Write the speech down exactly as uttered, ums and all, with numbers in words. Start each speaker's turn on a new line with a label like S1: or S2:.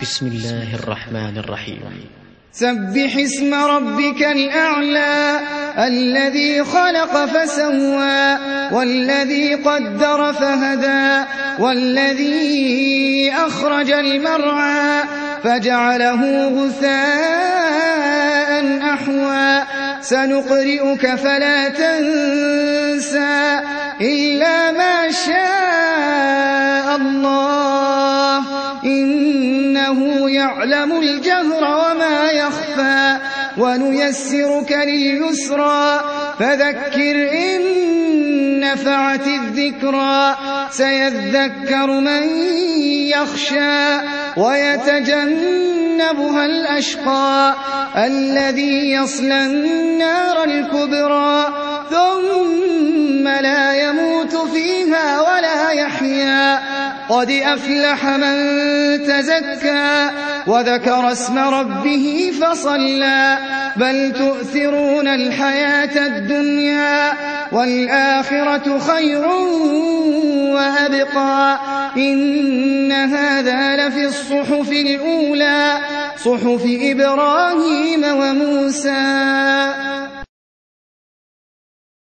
S1: بسم الله الرحمن الرحيم.
S2: سبح اسم ربك الأعلى الذي خلق فسوى والذي قدر فهدى والذي أخرج المرعى فجعله غثاء أحوى سنقرئك فلا تنسى إلا ما شاء الله إنه يعلم الجهر وما يخفى ونيسرك لليسرى فذكر إن نفعت الذكرى سيذكر من يخشى ويتجنبها الأشقى الذي يصلى النار الكبرى ثم لا يموت فيها ولا يحيا قد أفلح من تزكى وذكر اسم ربه فصلى بل تؤثرون الحياة الدنيا والآخرة خير وأبقى إن هذا لفي الصحف الأولى صحف إبراهيم وموسى.